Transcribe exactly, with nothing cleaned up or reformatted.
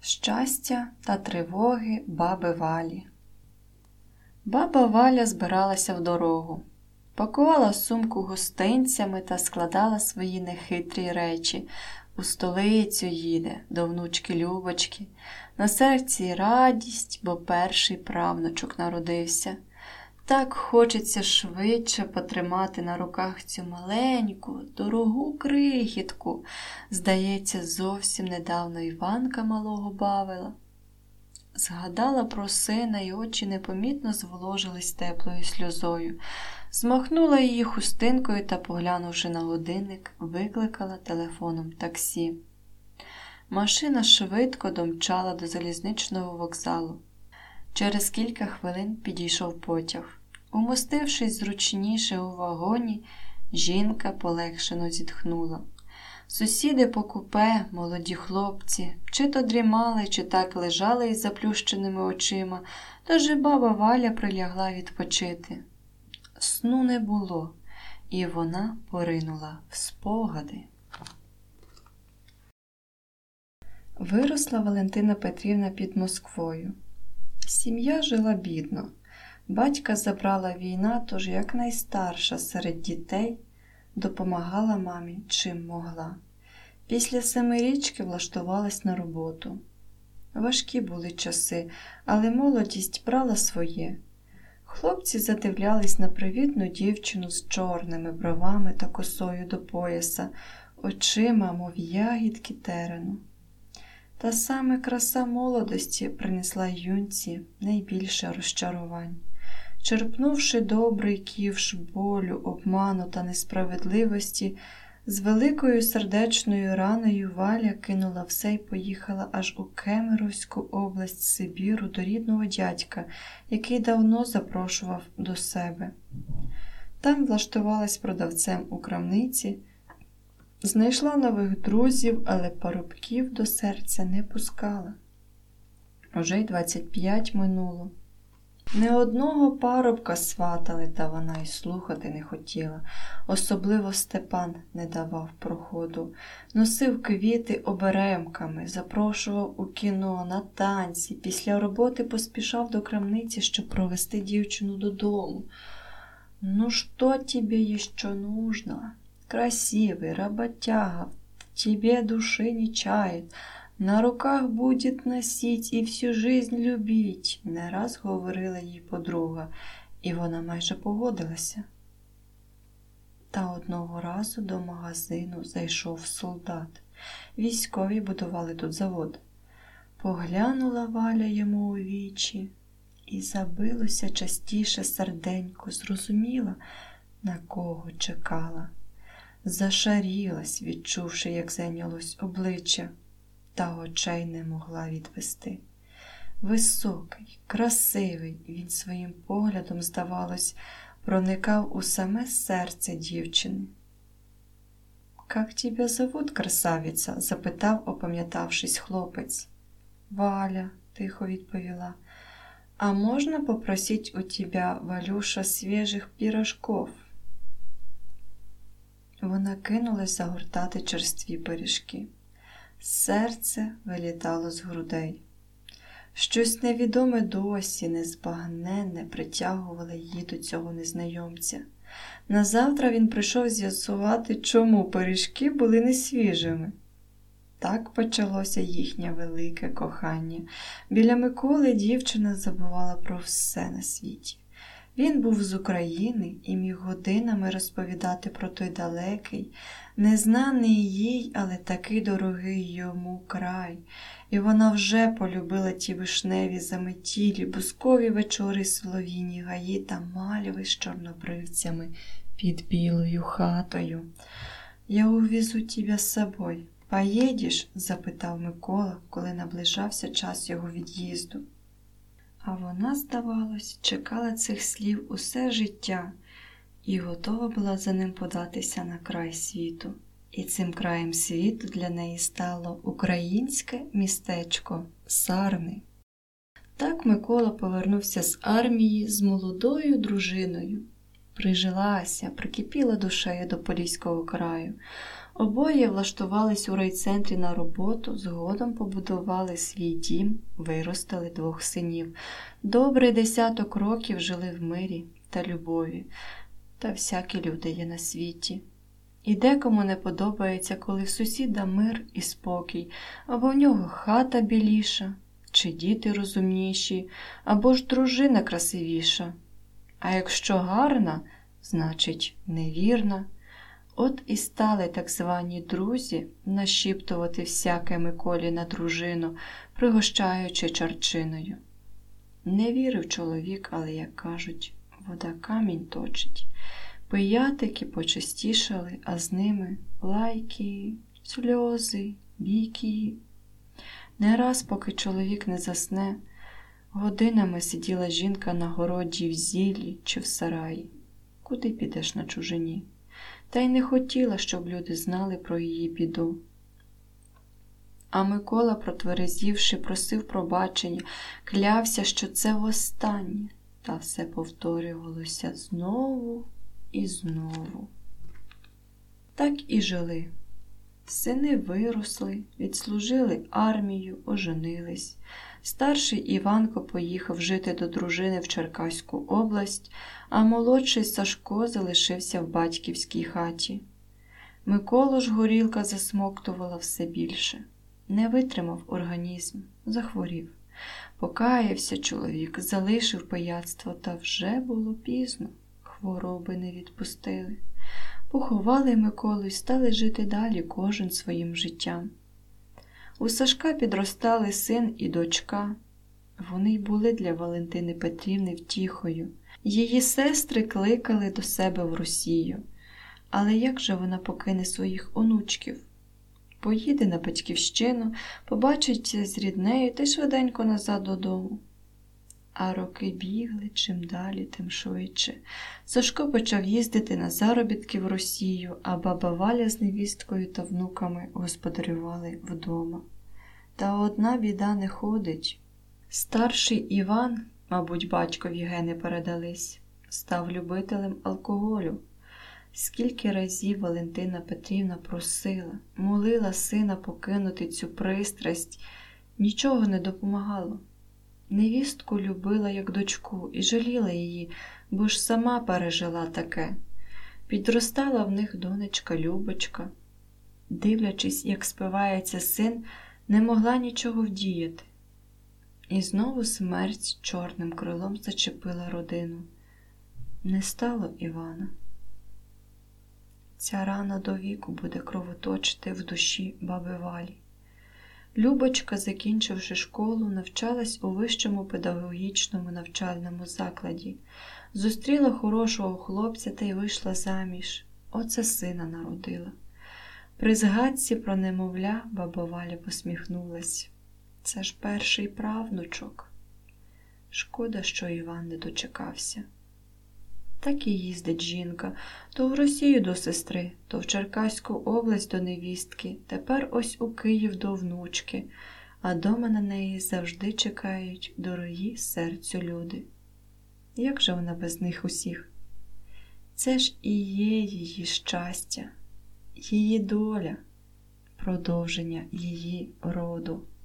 Щастя та тривоги баби Валі. Баба Валя збиралася в дорогу. Пакувала сумку гостинцями та складала свої нехитрі речі. У столицю їде, до внучки Любочки. На серці радість, бо перший правнучок народився. Так хочеться швидше потримати на руках цю маленьку, дорогу крихітку. Здається, зовсім недавно Іванка малого бавила. Згадала про сина, і очі непомітно зволожились теплою сльозою. Змахнула її хустинкою та, поглянувши на годинник, викликала телефоном таксі. Машина швидко домчала до залізничного вокзалу. Через кілька хвилин підійшов потяг. Умостившись зручніше у вагоні, жінка полегшено зітхнула. Сусіди по купе, молоді хлопці, чи то дрімали, чи так лежали із заплющеними очима, тож і баба Валя прилягла відпочити. Сну не було, і вона поринула в спогади. Виросла Валентина Петрівна під Москвою. Сім'я жила бідно. Батька забрала війна, тож як найстарша серед дітей допомагала мамі чим могла. Після семирічки влаштувалась на роботу. Важкі були часи, але молодість брала своє. Хлопці задивлялись на привітну дівчину з чорними бровами та косою до пояса, очима, мов ягідки терену. Та саме краса молодості принесла юнці найбільше розчарувань. Черпнувши добрий ківш болю, обману та несправедливості, з великою сердечною раною Валя кинула все й поїхала аж у Кемеровську область Сибіру до рідного дядька, який давно запрошував до себе. Там влаштувалась продавцем у крамниці, знайшла нових друзів, але парубків до серця не пускала. Уже й двадцять п'ять минуло. Не одного парубка сватали, та вона й слухати не хотіла. Особливо Степан не давав проходу. Носив квіти оберемками, запрошував у кіно, на танці. Після роботи поспішав до крамниці, щоб провести дівчину додому. «Ну что тебе еще нужно? Красивый, работяга, в тебе души не чает. На руках будет носить і всю жизнь любить», – не раз говорила їй подруга, і вона майже погодилася. Та одного разу до магазину зайшов солдат. Військові будували тут завод. Поглянула Валя йому у вічі, і забилося частіше серденько, зрозуміла, на кого чекала. Зашарілась, відчувши, як зайнялось обличчя, та очей не могла відвести. Високий, красивий, він своїм поглядом, здавалось, проникав у саме серце дівчини. «Как тебя зовут, красавиця?» – запитав, опам'ятавшись, хлопець. «Валя», – тихо відповіла. «А можна попросить у тебя, Валюша, свіжих пірожков?» Вона кинулась загортати черстві пиріжки. Серце вилітало з грудей. Щось невідоме досі, незбагненне притягувало її до цього незнайомця. Назавтра він прийшов з'ясувати, чому пиріжки були несвіжими. Так почалося їхнє велике кохання. Біля Миколи дівчина забувала про все на світі. Він був з України і міг годинами розповідати про той далекий, незнаний їй, але такий дорогий йому край. І вона вже полюбила ті вишневі заметілі, бузкові вечори, солов'їні гаї та мальви з чорнобривцями під білою хатою. «Я увезу тебе з собою. Поїдеш?» – запитав Микола, коли наближався час його від'їзду. А вона, здавалось, чекала цих слів усе життя і готова була за ним податися на край світу. І цим краєм світу для неї стало українське містечко Сарни. Так Микола повернувся з армії з молодою дружиною. Прижилася, прикипіла душею до Поліського краю. Обоє влаштувались у райцентрі на роботу, згодом побудували свій дім, виростили двох синів. Добрий десяток років жили в мирі та любові. Та всякі люди є на світі. І декому не подобається, коли в сусіда мир і спокій, або в нього хата біліша, чи діти розумніші, або ж дружина красивіша. А якщо гарна, значить невірна. От і стали так звані друзі нашіптувати всяке Миколі на дружину, пригощаючи чарчиною. Не вірив чоловік, але, як кажуть, вода камінь точить. Пиятики почастішали, а з ними лайки, сльози, бійки. Не раз, поки чоловік не засне, годинами сиділа жінка на городі в зіллі чи в сараї. Куди підеш на чужині? Та й не хотіла, щоб люди знали про її біду. А Микола, протверезівши, просив пробачення, клявся, що це востаннє, та все повторювалося знову і знову. Так і жили. Сини виросли, відслужили армію, оженились. Старший Іванко поїхав жити до дружини в Черкаську область, а молодший Сашко залишився в батьківській хаті. Миколу ж горілка засмоктувала все більше. Не витримав організм, захворів. Покаявся чоловік, залишив пияцтво, та вже було пізно. Хвороби не відпустили. Поховали Миколу й стали жити далі кожен своїм життям. У Сашка підростали син і дочка. Вони й були для Валентини Петрівни втіхою. Її сестри кликали до себе в Росію. Але як же вона покине своїх онучків? Поїде на батьківщину, побачиться з ріднею та й швиденько назад додому. А роки бігли чим далі, тим швидше. Сашко почав їздити на заробітки в Росію, а баба Валя з невісткою та внуками господарювали вдома. Та одна біда не ходить. Старший Іван, мабуть, батькові гени передались, став любителем алкоголю. Скільки разів Валентина Петрівна просила, молила сина покинути цю пристрасть, нічого не допомагало. Невістку любила як дочку і жаліла її, бо ж сама пережила таке. Підростала в них донечка Любочка. Дивлячись, як спивається син, не могла нічого вдіяти. І знову смерть чорним крилом зачепила родину. Не стало Івана. Ця рана до віку буде кровоточити в душі баби Валі. Любочка, закінчивши школу, навчалась у вищому педагогічному навчальному закладі. Зустріла хорошого хлопця та й вийшла заміж. Оце сина народила. При згадці про немовля баба Валя посміхнулась. Це ж перший правнучок. Шкода, що Іван не дочекався. Так і їздить жінка, то в Росію до сестри, то в Черкаську область до невістки, тепер ось у Київ до внучки, а дома на неї завжди чекають дорогі серцю люди. Як же вона без них усіх? Це ж і є її щастя, її доля, продовження її роду.